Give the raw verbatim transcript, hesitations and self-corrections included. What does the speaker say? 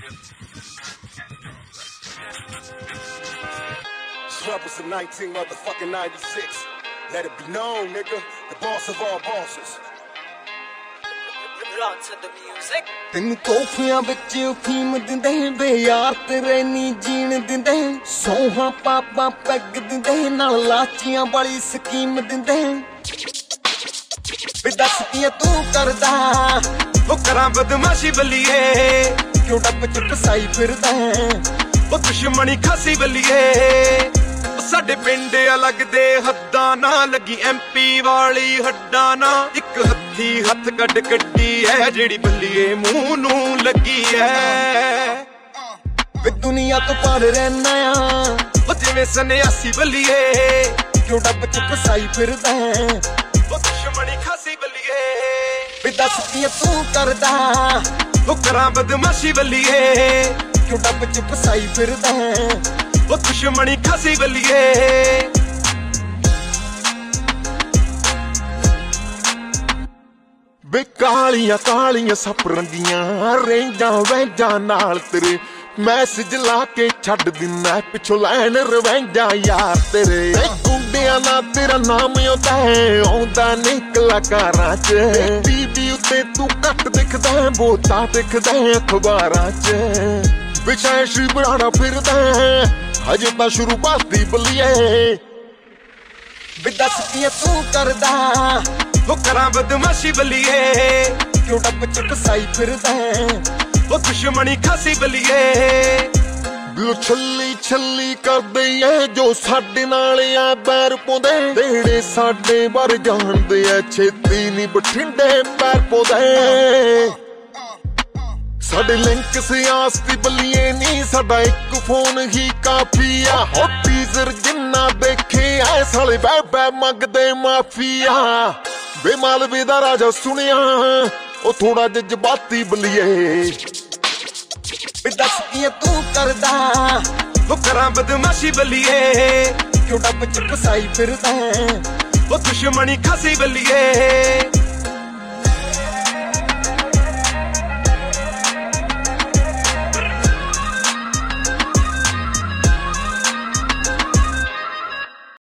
Troubles of nineteen motherfucking ninety-six. Let it be known, nigga, the boss of all bosses. Run to the music. ਤੈਨੂੰ ਕੋਫੀਆਂ ਵਿੱਚ ਫੀਮ ਦਿੰਦੇ ਬੇ ਯਾਰ ਤੇਰੇ ਨੀ ਜੀਣ ਦਿੰਦੇ ਸੋਹਾਂ ਪਾਪਾ ਪੈਗ ਦਿੰਦੇ ਨਾਲ ਲਾਚੀਆਂ ਵਾਲੀ ਸਕੀਮ ਦਿੰਦੇ ਵੇ ਦੱਸ ਕੀ ਤੂੰ ਕਰਦਾ ਉਹ ਕਰਾਂ ਬਦਮਾਸ਼ੀ ਬੱਲੀਏ ਕਿਉਂ ਡੱਬ ਚ ਫਸਾਈ ਫਿਰਦਾ ਉਹ ਦੁਸ਼ਮਣੀ ਖਾਸੀ ਬੱਲੀਏ ਸਾਡੇ ਪਿੰਡ ਅਲੱਗ ਦੇ ਹੱਦਾਂ ਨਾ ਲੱਗੀ ਐਮਪੀ ਵਾਲੀ ਹੱਡਾਂ ਨਾ ਇੱਕ ਹੱਥੀ ਹੱਥ ਕੱਢ ਕੱਢੀ ਐ ਜਿਹੜੀ ਬੱਲੀਏ ਮੂੰਹ ਨੂੰ ਲੱਗੀ ਐ ਵੇ ਦੁਨੀਆ ਤੋਂ ਪਾਰ ਰਹਿਣਾ ਆ ਉਹ ਜਿਵੇਂ ਸੰਨਿਆਸੀ ਬੱਲੀਏ ਕਿਉਂ ਡੱਬ ਚ ਫਸਾਈ ਫਿਰਦਾ ਉਹ ਦੁਸ਼ਮਣੀ ਖਾਸੀ ਬੱਲੀਏ ਵੇ ਦੱਸ ਕੀ ਤੂੰ ਕਰਦਾ ਉਹ ਕਰਾਂ ਬਦਮਾਸ਼ੀ ਬੱਲੀਏ ਕਿਉਂ ਡੱਬ ਚ ਫਸਾਈ ਫਿਰਦਾ ਉਹ ਦੁਸ਼ਮਣੀ ਖਾਸੀ ਬੱਲੀਏ ਵੇ ਕਾਲੀਆਂ ਕਾਲੀਆਂ ਸੱਪ ਰੰਗੀਆਂ ਰੇਂਜਾਂ ਵੈਂਜਾਂ ਨਾਲ ਤੇਰੇ ਮੈਸੇਜ ਲਾ ਕੇ ਛੱਡ ਦਿੰਦਾ ਪਿੱਛੋਂ ਲੈਣ ਰਵੈਂਜਾਂ ਯਾਰ ਤੇਰੇ ਗੁੰਡਿਆਂ ਨਾਲ ਤੇਰਾ ਨਾਮ ਆਉਂਦਾ ਹੈ ਆਉਂਦਾ ਨੀ ਕਲਾਕਾਰਾਂ ਚ ਟੀਵੀ ਉੱਤੇ ਤੂੰ ਘੱਟ ਦਿਖਦਾ ਬਹੁਤਾ ਦਿਖਦਾ ਅਖਬਾਰਾਂ ਚ ਵਿਸ਼ੇਸ਼ ਬਣਾਉਣਾ ਫਿਰਦਾ ਹਜੇ ਤਾਂ ਸ਼ੁਰੂਆਤੀ ਬੱਲੀਏ ਵੇ ਦੱਸ ਕੀ ਤੂੰ ਕਰਦਾ ਉਹ ਕਰਾਂ ਬਦਮਾਸ਼ੀ ਬੱਲੀਏ ਕਿਉਂ ਡੱਬ ਚ ਫਸਾਈ ਫਿਰਦਾ ਉਹ ਦੁਸ਼ਮਣੀ ਖਾਸੀ ਬੱਲੀਏ ਬਿਲੋ ਛੱਲੀ ਛੱਲੀ ਕਰਦੇ ਐ ਜੋ ਸਾਡੇ ਨਾਲ ਆ ਬੈਰ ਪਾਉਂਦੇ ਜਿਹੜੇ ਸਾਡੇ ਬਾਰੇ ਜਾਣਦੇ ਐ ਛੇਤੀ ਨੀ ਬਠਿੰਡੇ ਪੈਰ ਪਾਉਂਦੇ ਸਾਡੇ ਲਿੰਕ ਸਿਆਸਤੀ ਬੱਲੀਏ ਨੀ ਸਾਡਾ ਇੱਕ ਫੋਨ ਹੀ ਕਾਫੀ ਆ ਹੋ ਟੀਜ਼ਰ ਜਿੰਨਾ ਦੇਖੇ ਐ ਸਾਲੇ ਬੈ ਬੈ ਮੰਗਦੇ ਮਾਫੀਆ ਵੇ ਮਾਲਵੇ ਦਾ ਰਾਜਾ ਸੁਣਿਆ ਉਹ ਥੋੜਾ ਜਜ਼ਬਾਤੀ ਬੱਲੀਏ ਵੇ ਦੱਸ ਕੀ ਤੂੰ ਕਰਦਾ ਉਹ ਕਰਾਂ ਬਦਮਾਸ਼ੀ ਬੱਲੀਏ ਕਿਉਂ ਡੱਬ ਚ ਫਸਾਈ ਫਿਰਦਾ ਉਹ ਦੁਸ਼ਮਣੀ ਖਾਸੀ ਬੱਲੀਏ